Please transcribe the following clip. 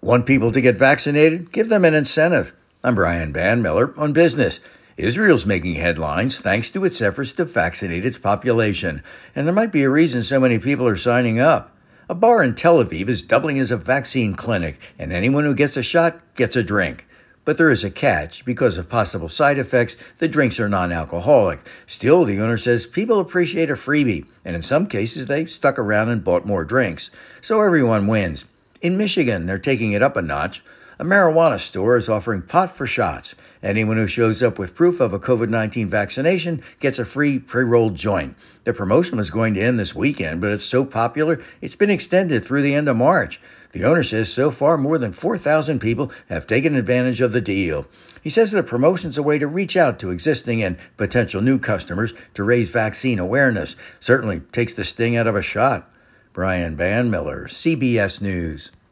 Want people to get vaccinated? Give them an incentive. I'm Brian Bandmiller on Business. Israel's making headlines thanks to its efforts to vaccinate its population, and there might be a reason so many people are signing up. A bar in Tel Aviv is doubling as a vaccine clinic, and anyone who gets a shot gets a drink. But there is a catch. Because of possible side effects, the drinks are non-alcoholic. Still, the owner says people appreciate a freebie, and in some cases, they stuck around and bought more drinks. So everyone wins. In Michigan, they're taking it up a notch. A marijuana store is offering pot for shots. Anyone who shows up with proof of a COVID-19 vaccination gets a free pre-rolled joint. The promotion was going to end this weekend, but it's so popular, it's been extended through the end of March. The owner says so far more than 4,000 people have taken advantage of the deal. He says the promotion's a way to reach out to existing and potential new customers to raise vaccine awareness. Certainly takes the sting out of a shot. Brian Bandmiller, CBS News.